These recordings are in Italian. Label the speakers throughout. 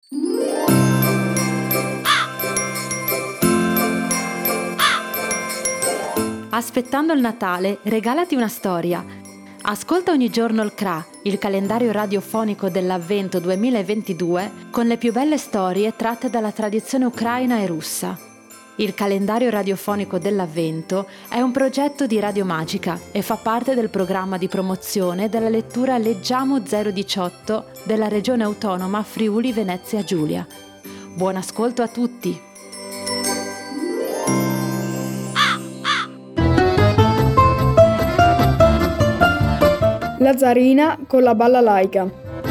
Speaker 1: Aspettando il Natale, regalati una storia. Ascolta ogni giorno il CRA, il calendario radiofonico dell'Avvento 2022, con le più belle storie tratte dalla tradizione ucraina e russa. Il calendario radiofonico dell'Avvento è un progetto di Radio Magica e fa parte del programma di promozione della lettura Leggiamo 018 della Regione Autonoma Friuli Venezia Giulia. Buon ascolto a tutti!
Speaker 2: La zarina con la balalaika.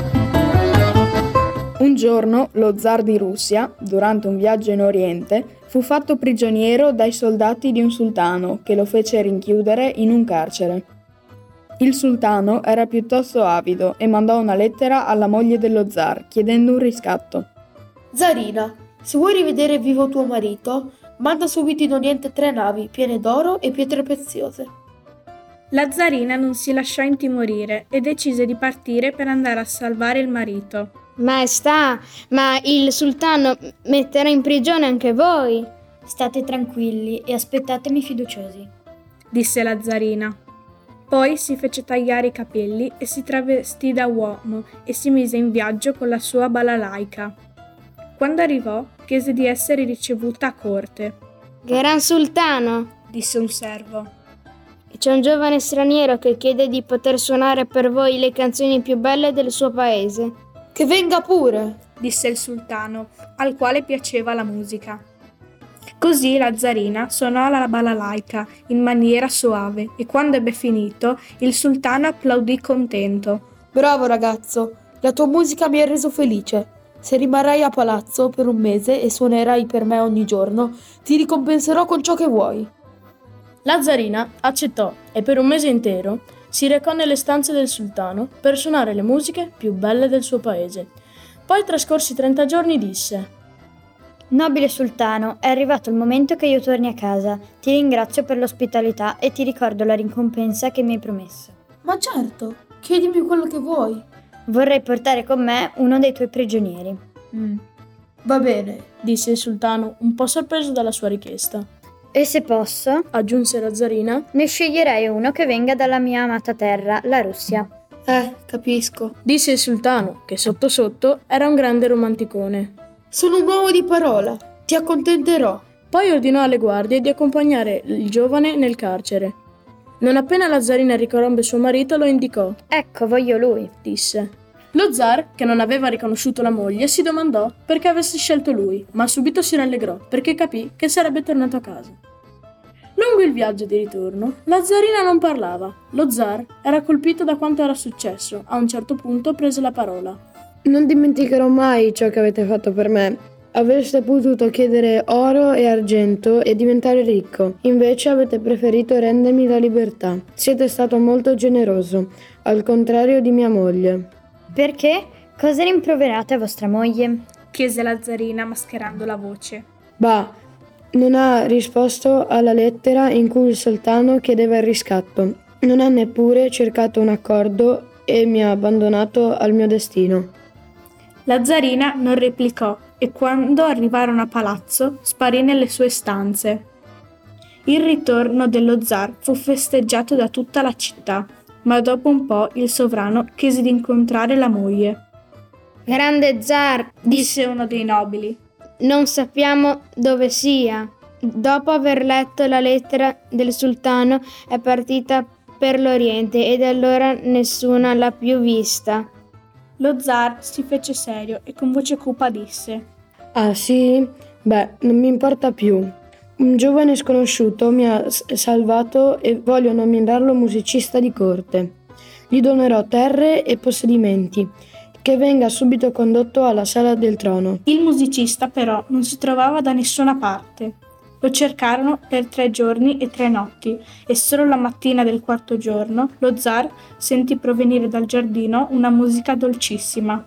Speaker 2: Un giorno lo zar di Russia, durante un viaggio in Oriente, fu fatto prigioniero dai soldati di un sultano che lo fece rinchiudere in un carcere. Il sultano era piuttosto avido e mandò una lettera alla moglie dello zar chiedendo un riscatto.
Speaker 3: Zarina, se vuoi rivedere vivo tuo marito, manda subito in Oriente 3 navi piene d'oro e pietre preziose.
Speaker 4: La zarina non si lasciò intimorire e decise di partire per andare a salvare il marito.
Speaker 5: Maestà, ma il sultano metterà in prigione anche voi.
Speaker 6: State tranquilli e aspettatemi fiduciosi,
Speaker 4: disse la zarina. Poi si fece tagliare i capelli e si travestì da uomo e si mise in viaggio con la sua balalaika. Quando arrivò, chiese di essere ricevuta a corte.
Speaker 5: Gran sultano,
Speaker 4: disse un servo.
Speaker 5: C'è un giovane straniero che chiede di poter suonare per voi le canzoni più belle del suo paese.
Speaker 3: Che venga pure,
Speaker 4: disse il sultano, al quale piaceva la musica. Così la zarina suonò la balalaika in maniera soave e quando ebbe finito, il sultano applaudì contento.
Speaker 3: Bravo ragazzo, la tua musica mi ha reso felice. Se rimarrai a palazzo per un mese e suonerai per me ogni giorno, ti ricompenserò con ciò che vuoi.
Speaker 7: La zarina accettò e per un mese intero si recò nelle stanze del sultano per suonare le musiche più belle del suo paese. Poi, trascorsi 30 giorni, disse:
Speaker 6: Nobile sultano, è arrivato il momento che io torni a casa. Ti ringrazio per l'ospitalità e ti ricordo la ricompensa che mi hai promesso.
Speaker 3: Ma certo, chiedimi quello che vuoi.
Speaker 6: Vorrei portare con me uno dei tuoi prigionieri.
Speaker 3: Va bene,
Speaker 7: disse il sultano, un po' sorpreso dalla sua richiesta.
Speaker 6: E se posso,
Speaker 7: aggiunse la zarina,
Speaker 6: ne sceglierei uno che venga dalla mia amata terra, la Russia.
Speaker 3: Capisco,
Speaker 7: disse il sultano, che sotto sotto era un grande romanticone.
Speaker 3: Sono un uomo di parola, ti accontenterò.
Speaker 7: Poi ordinò alle guardie di accompagnare il giovane nel carcere. Non appena la zarina riconobbe suo marito, lo indicò.
Speaker 6: Ecco, voglio lui,
Speaker 7: disse. Lo zar, che non aveva riconosciuto la moglie, si domandò perché avesse scelto lui, ma subito si rallegrò perché capì che sarebbe tornato a casa. Lungo il viaggio di ritorno, la zarina non parlava. Lo zar era colpito da quanto era successo. A un certo punto prese la parola.
Speaker 2: Non dimenticherò mai ciò che avete fatto per me. Avreste potuto chiedere oro e argento e diventare ricco. Invece avete preferito rendermi la libertà. Siete stato molto generoso, al contrario di mia moglie.
Speaker 6: Perché? Cosa rimproverate a vostra moglie?
Speaker 4: Chiese la zarina mascherando la voce.
Speaker 2: Bah, non ha risposto alla lettera in cui il sultano chiedeva il riscatto. Non ha neppure cercato un accordo e mi ha abbandonato al mio destino.
Speaker 4: La zarina non replicò e quando arrivarono a palazzo sparì nelle sue stanze. Il ritorno dello zar fu festeggiato da tutta la città, ma dopo un po' il sovrano chiese di incontrare la moglie.
Speaker 5: Grande zar,
Speaker 4: disse uno dei nobili.
Speaker 5: Non sappiamo dove sia. Dopo aver letto la lettera del sultano è partita per l'Oriente e da allora nessuna l'ha più vista.
Speaker 4: Lo zar si fece serio e con voce cupa disse:
Speaker 2: Ah sì? Beh, non mi importa più. Un giovane sconosciuto mi ha salvato e voglio nominarlo musicista di corte. Gli donerò terre e possedimenti. Che venga subito condotto alla sala del trono.
Speaker 4: Il musicista però non si trovava da nessuna parte. Lo cercarono per 3 giorni e 3 notti e solo la mattina del 4º giorno lo zar sentì provenire dal giardino una musica dolcissima.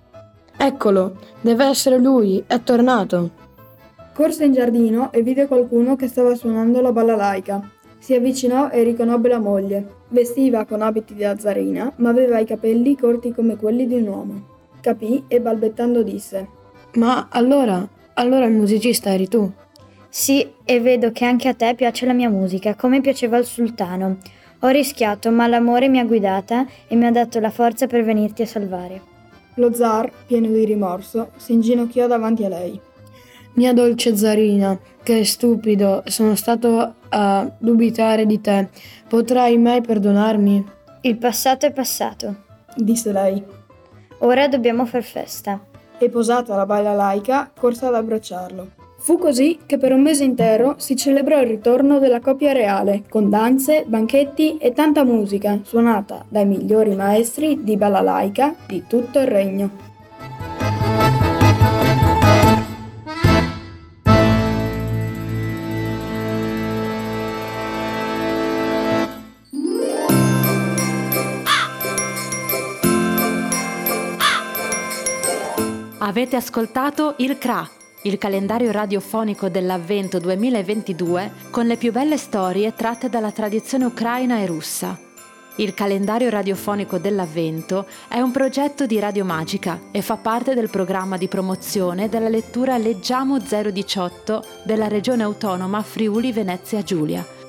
Speaker 2: Eccolo, deve essere lui, è tornato.
Speaker 8: Corse in giardino e vide qualcuno che stava suonando la balalaika. Si avvicinò e riconobbe la moglie. Vestiva con abiti da zarina, ma aveva i capelli corti come quelli di un uomo. Capì e balbettando disse:
Speaker 9: Ma allora il musicista eri tu?
Speaker 6: Sì, e vedo che anche a te piace la mia musica, come piaceva al sultano. Ho rischiato, ma l'amore mi ha guidata e mi ha dato la forza per venirti a salvare.
Speaker 2: Lo zar, pieno di rimorso, si inginocchiò davanti a lei.
Speaker 9: Mia dolce Zarina, che stupido, sono stato a dubitare di te. Potrai mai perdonarmi?
Speaker 6: Il passato è passato.
Speaker 2: Disse lei.
Speaker 6: Ora dobbiamo far festa.
Speaker 2: E posata la balalaica, corse ad abbracciarlo. Fu così che per un mese intero si celebrò il ritorno della coppia reale, con danze, banchetti e tanta musica, suonata dai migliori maestri di balalaica di tutto il regno.
Speaker 1: Avete ascoltato il CRA, il calendario radiofonico dell'Avvento 2022 con le più belle storie tratte dalla tradizione ucraina e russa. Il calendario radiofonico dell'Avvento è un progetto di Radio Magica e fa parte del programma di promozione della lettura Leggiamo 018 della Regione Autonoma Friuli Venezia Giulia,